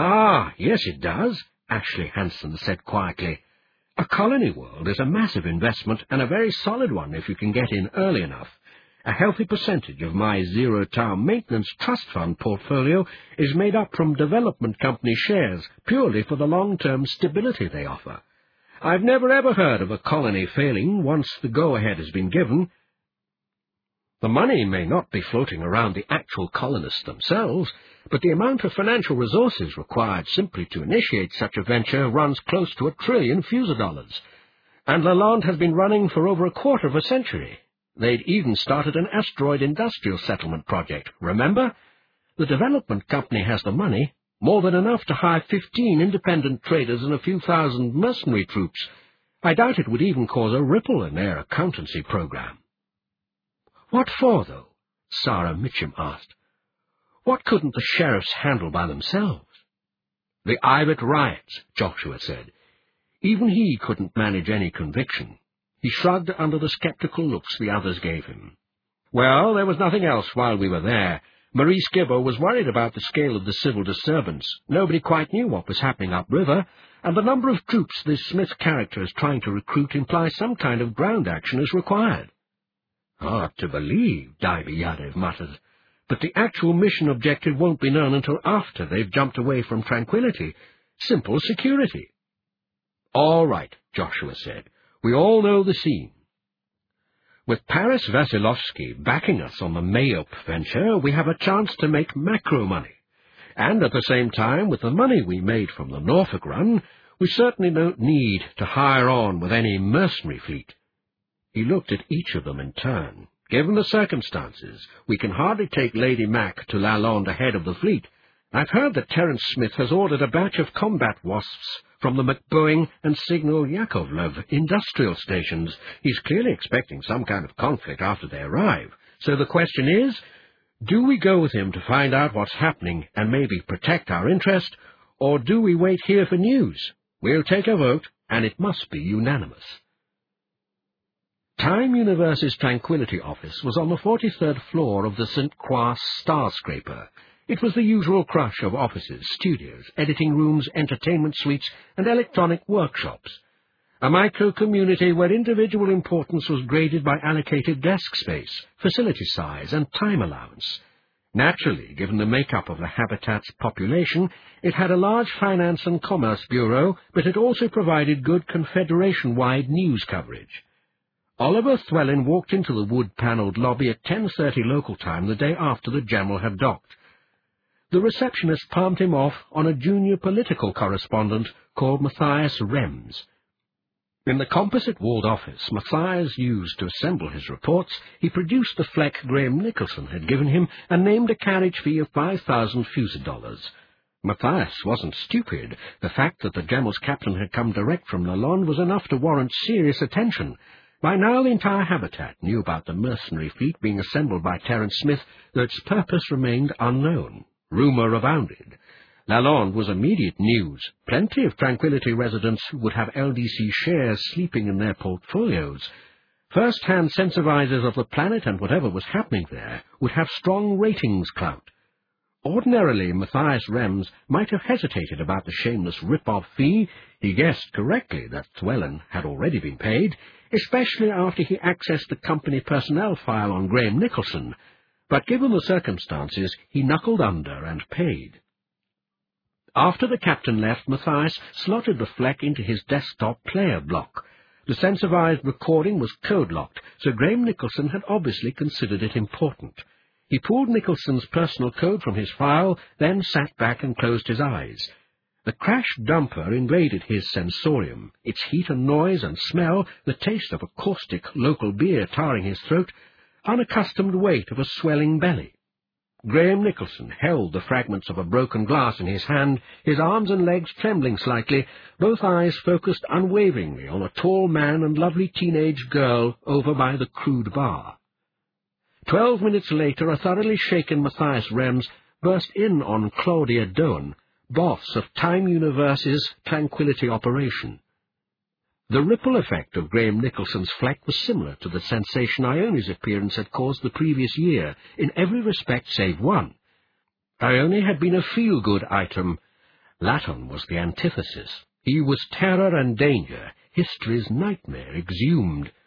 "Ah, yes, it does," Ashley Hansen said quietly. "A colony world is a massive investment, and a very solid one if you can get in early enough. A healthy percentage of my zero-tower maintenance trust fund portfolio is made up from development company shares, purely for the long-term stability they offer. I've never ever heard of a colony failing once the go-ahead has been given. The money may not be floating around the actual colonists themselves, but the amount of financial resources required simply to initiate such a venture runs close to $1 trillion FuseDollars, and Lalonde has been running for over a quarter of a century. They'd even started an asteroid industrial settlement project, remember? The development company has the money, more than enough to hire 15 independent traders and a few thousand mercenary troops. I doubt it would even cause a ripple in their accountancy program." "What for, though?" Sarah Mitchum asked. "What couldn't the sheriffs handle by themselves?" "The Ivet riots," Joshua said. Even he couldn't manage any conviction. He shrugged under the sceptical looks the others gave him. "Well, there was nothing else while we were there. Marie Skibbo was worried about the scale of the civil disturbance. Nobody quite knew what was happening upriver, and the number of troops this Smith character is trying to recruit implies some kind of ground action is required." "Hard to believe," Davy Yadev muttered. "But the actual mission objective won't be known until after they've jumped away from Tranquility. Simple security." "All right," Joshua said. "We all know the scene. With Paris Vasilovsky backing us on the Mayop venture, we have a chance to make macro money. And at the same time, with the money we made from the Norfolk run, we certainly don't need to hire on with any mercenary fleet." He looked at each of them in turn. "Given the circumstances, we can hardly take Lady Mac to Lalonde ahead of the fleet. I've heard that Terence Smith has ordered a batch of combat wasps from the McBoeing and Signal Yakovlev industrial stations. He's clearly expecting some kind of conflict after they arrive. So the question is, do we go with him to find out what's happening and maybe protect our interest, or do we wait here for news? We'll take a vote, and it must be unanimous." Time Universe's Tranquility office was on the 43rd floor of the St. Croix Starscraper. It was the usual crush of offices, studios, editing rooms, entertainment suites, and electronic workshops. A micro-community where individual importance was graded by allocated desk space, facility size, and time allowance. Naturally, given the makeup of the habitat's population, it had a large finance and commerce bureau, but it also provided good Confederation-wide news coverage. Oliver Thwellin walked into the wood-panelled lobby at 10:30 local time the day after the General had docked. The receptionist palmed him off on a junior political correspondent called Matthias Rems. In the composite-walled office Matthias used to assemble his reports, he produced the fleck Graham Nicholson had given him and named a carriage fee of 5,000 FuseDollars. Matthias wasn't stupid. The fact that the Gemel's captain had come direct from Lalonde was enough to warrant serious attention. By now the entire habitat knew about the mercenary fleet being assembled by Terence Smith, though its purpose remained unknown. Rumour abounded. Lalonde was immediate news. Plenty of Tranquility residents would have LDC shares sleeping in their portfolios. First-hand sensitizers of the planet and whatever was happening there would have strong ratings clout. Ordinarily, Matthias Rems might have hesitated about the shameless rip-off fee. He guessed correctly that Thwellin had already been paid, especially after he accessed the company personnel file on Graham Nicholson. But given the circumstances, he knuckled under and paid. After the captain left, Matthias slotted the fleck into his desktop player block. The sensitized recording was code-locked, so Graham Nicholson had obviously considered it important. He pulled Nicholson's personal code from his file, then sat back and closed his eyes. The crash dumper invaded his sensorium, its heat and noise and smell, the taste of a caustic local beer tarring his throat, unaccustomed weight of a swelling belly. Graham Nicholson held the fragments of a broken glass in his hand, his arms and legs trembling slightly, both eyes focused unwaveringly on a tall man and lovely teenage girl over by the crude bar. 12 minutes later, a thoroughly shaken Matthias Rems burst in on Claudia Doan, boss of Time Universe's Tranquility operation. The ripple effect of Graham Nicholson's fleck was similar to the sensation Ione's appearance had caused the previous year, in every respect save one. Ione had been a feel-good item, Latin was the antithesis. He was terror and danger, history's nightmare exhumed.